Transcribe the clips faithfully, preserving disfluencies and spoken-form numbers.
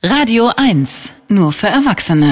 Radio eins, nur für Erwachsene.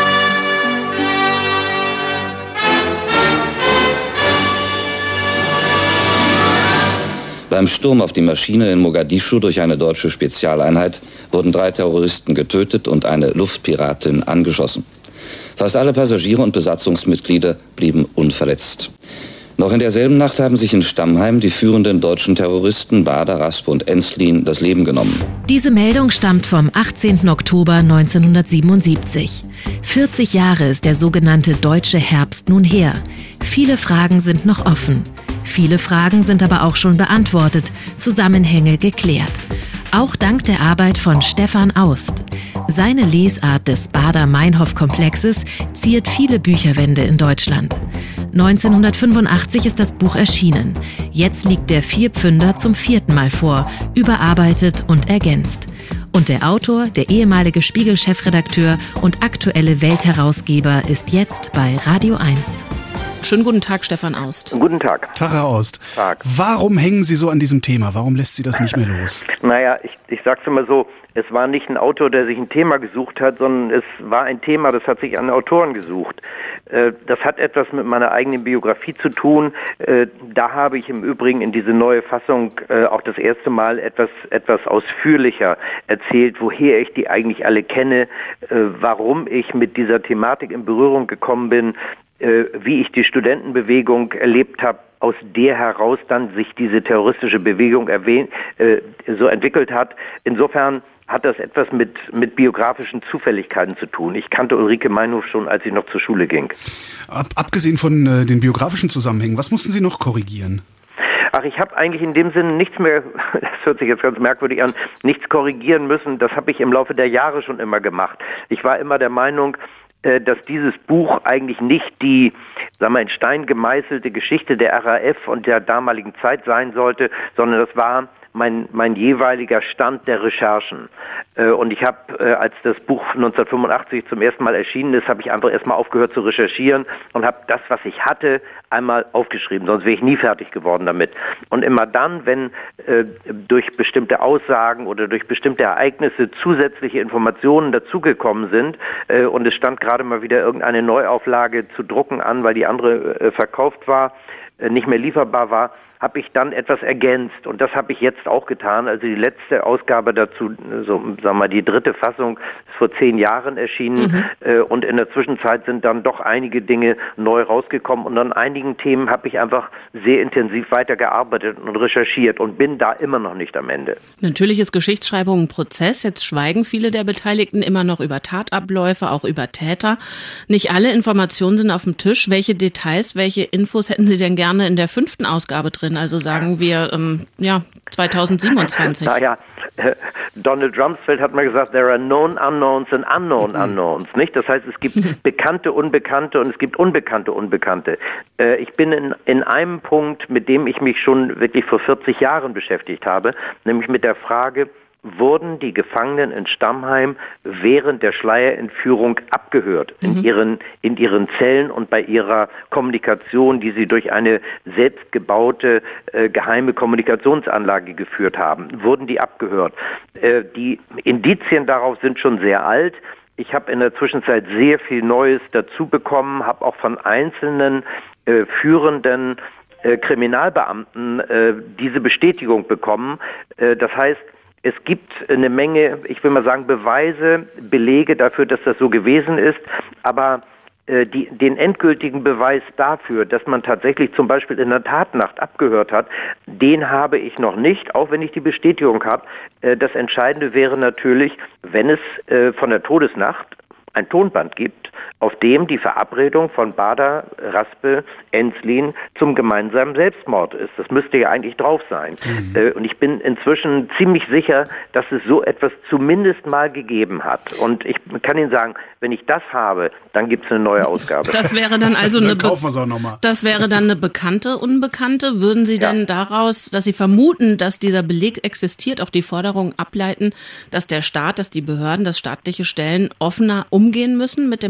Beim Sturm auf die Maschine in Mogadischu durch eine deutsche Spezialeinheit wurden drei Terroristen getötet und eine Luftpiratin angeschossen. Fast alle Passagiere und Besatzungsmitglieder blieben unverletzt. Noch in derselben Nacht haben sich in Stammheim die führenden deutschen Terroristen Bader, Raspe und Enslin das Leben genommen. Diese Meldung stammt vom achtzehnten Oktober neunzehnhundertsiebenundsiebzig. vierzig Jahre ist der sogenannte Deutsche Herbst nun her. Viele Fragen sind noch offen. Viele Fragen sind aber auch schon beantwortet, Zusammenhänge geklärt. Auch dank der Arbeit von Stefan Aust. Seine Lesart des Baader-Meinhof-Komplexes ziert viele Bücherwände in Deutschland. neunzehnhundertfünfundachtzig ist das Buch erschienen. Jetzt liegt der Vierpfünder zum vierten Mal vor, überarbeitet und ergänzt. Und der Autor, der ehemalige Spiegel-Chefredakteur und aktuelle Weltherausgeber ist jetzt bei Radio eins. Schönen guten Tag, Stefan Aust. Guten Tag. Tag, Herr Aust. Tag. Warum hängen Sie so an diesem Thema? Warum lässt Sie das nicht mehr los? Naja, ich, ich sag's immer so, es war nicht ein Autor, der sich ein Thema gesucht hat, sondern es war ein Thema, das hat sich an Autoren gesucht. Das hat etwas mit meiner eigenen Biografie zu tun. Da habe ich im Übrigen in diese neue Fassung auch das erste Mal etwas, etwas ausführlicher erzählt, woher ich die eigentlich alle kenne, warum ich mit dieser Thematik in Berührung gekommen bin, wie ich die Studentenbewegung erlebt habe, aus der heraus dann sich diese terroristische Bewegung erwähnt, äh, so entwickelt hat. Insofern hat das etwas mit, mit biografischen Zufälligkeiten zu tun. Ich kannte Ulrike Meinhof schon, als ich noch zur Schule ging. Ab, abgesehen von äh, den biografischen Zusammenhängen, was mussten Sie noch korrigieren? Ach, ich habe eigentlich in dem Sinne nichts mehr, das hört sich jetzt ganz merkwürdig an, nichts korrigieren müssen. Das habe ich im Laufe der Jahre schon immer gemacht. Ich war immer der Meinung, dass dieses Buch eigentlich nicht die, sagen wir, in Stein gemeißelte Geschichte der R A F und der damaligen Zeit sein sollte, sondern das war mein, mein jeweiliger Stand der Recherchen. Und ich habe, als das Buch neunzehnhundertfünfundachtzig zum ersten Mal erschienen ist, habe ich einfach erstmal aufgehört zu recherchieren und habe das, was ich hatte, einmal aufgeschrieben, sonst wäre ich nie fertig geworden damit. Und immer dann, wenn äh, durch bestimmte Aussagen oder durch bestimmte Ereignisse zusätzliche Informationen dazugekommen sind äh, und es stand gerade mal wieder irgendeine Neuauflage zu drucken an, weil die andere äh, verkauft war, äh, nicht mehr lieferbar war, habe ich dann etwas ergänzt und das habe ich jetzt auch getan. Also die letzte Ausgabe dazu, so sagen wir mal die dritte Fassung, ist vor zehn Jahren erschienen mhm. äh, und in der Zwischenzeit sind dann doch einige Dinge neu rausgekommen und an einigen Themen habe ich einfach sehr intensiv weitergearbeitet und recherchiert und bin da immer noch nicht am Ende. Natürlich ist Geschichtsschreibung ein Prozess. Jetzt schweigen viele der Beteiligten immer noch über Tatabläufe, auch über Täter. Nicht alle Informationen sind auf dem Tisch. Welche Details, welche Infos hätten Sie denn gerne in der fünften Ausgabe drin? Also sagen wir, ähm, ja, zweitausendsiebenundzwanzig. Naja, äh, Donald Rumsfeld hat mal gesagt, there are known unknowns and unknown mhm. unknowns, nicht? Das heißt, es gibt bekannte Unbekannte und es gibt unbekannte Unbekannte. Äh, ich bin in, in einem Punkt, mit dem ich mich schon wirklich vor vierzig Jahren beschäftigt habe, nämlich mit der Frage, wurden die Gefangenen in Stammheim während der Schleierentführung abgehört in mhm. ihren in ihren Zellen und bei ihrer Kommunikation, die sie durch eine selbstgebaute äh, geheime Kommunikationsanlage geführt haben. Wurden die abgehört? Äh, die Indizien darauf sind schon sehr alt. Ich habe in der Zwischenzeit sehr viel Neues dazu bekommen, habe auch von einzelnen äh, führenden äh, Kriminalbeamten äh, diese Bestätigung bekommen. Äh, das heißt, es gibt eine Menge, ich will mal sagen, Beweise, Belege dafür, dass das so gewesen ist, aber äh, die, den endgültigen Beweis dafür, dass man tatsächlich zum Beispiel in der Tatnacht abgehört hat, den habe ich noch nicht, auch wenn ich die Bestätigung habe. Äh, das Entscheidende wäre natürlich, wenn es äh, von der Todesnacht ein Tonband gibt, auf dem die Verabredung von Bader, Raspe, Enslin zum gemeinsamen Selbstmord ist. Das müsste ja eigentlich drauf sein. Mhm. Äh, und ich bin inzwischen ziemlich sicher, dass es so etwas zumindest mal gegeben hat. Und ich kann Ihnen sagen, wenn ich das habe, dann gibt es eine neue Ausgabe. Das wäre dann also dann eine Be- kaufen wir's auch noch mal. Das wäre dann eine bekannte Unbekannte. Würden Sie ja. denn daraus, dass Sie vermuten, dass dieser Beleg existiert, auch die Forderung ableiten, dass der Staat, dass die Behörden, dass staatliche Stellen offener umgehen müssen mit dem Material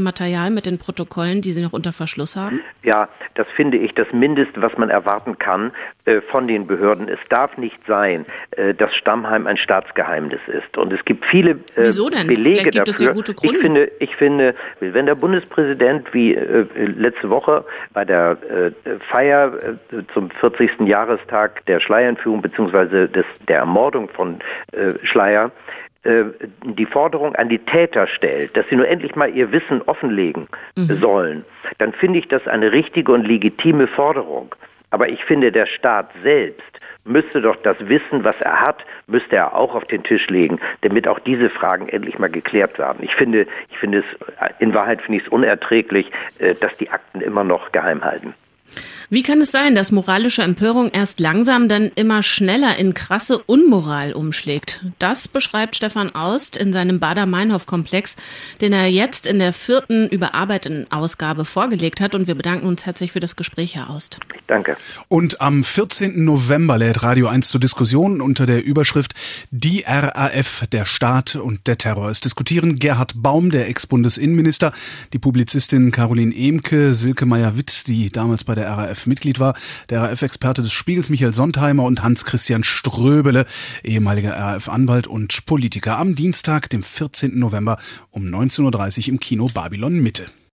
Skandal mit den Protokollen, die Sie noch unter Verschluss haben? Ja, das finde ich das Mindeste, was man erwarten kann äh, von den Behörden. Es darf nicht sein, äh, dass Stammheim ein Staatsgeheimnis ist. Und es gibt viele äh, Wieso denn? Belege Vielleicht gibt dafür. es ja gute Gründe. Ich finde, ich finde, wenn der Bundespräsident wie äh, letzte Woche bei der äh, Feier äh, zum vierzigsten Jahrestag der Schleierentführung bzw. des der Ermordung von äh, Schleyer die Forderung an die Täter stellt, dass sie nur endlich mal ihr Wissen offenlegen mhm. sollen, dann finde ich das eine richtige und legitime Forderung. Aber ich finde, der Staat selbst müsste doch das Wissen, was er hat, müsste er auch auf den Tisch legen, damit auch diese Fragen endlich mal geklärt werden. Ich finde, ich finde es, in Wahrheit finde ich es unerträglich, dass die Akten immer noch geheim halten. Wie kann es sein, dass moralische Empörung erst langsam, dann immer schneller in krasse Unmoral umschlägt? Das beschreibt Stefan Aust in seinem Baader-Meinhof-Komplex, den er jetzt in der vierten überarbeiteten Ausgabe vorgelegt hat. Und wir bedanken uns herzlich für das Gespräch, Herr Aust. Danke. Und am vierzehnten November lädt Radio eins zur Diskussion unter der Überschrift Die R A F, der Staat und der Terror. Es diskutieren Gerhard Baum, der Ex-Bundesinnenminister, die Publizistin Caroline Ehmke, Silke Meyer-Witt, die damals bei der R A F Mitglied war, der R A F-Experte des Spiegels Michael Sontheimer und Hans-Christian Ströbele, ehemaliger R A F-Anwalt und Politiker, am Dienstag, dem vierzehnten November um neunzehn Uhr dreißig im Kino Babylon Mitte.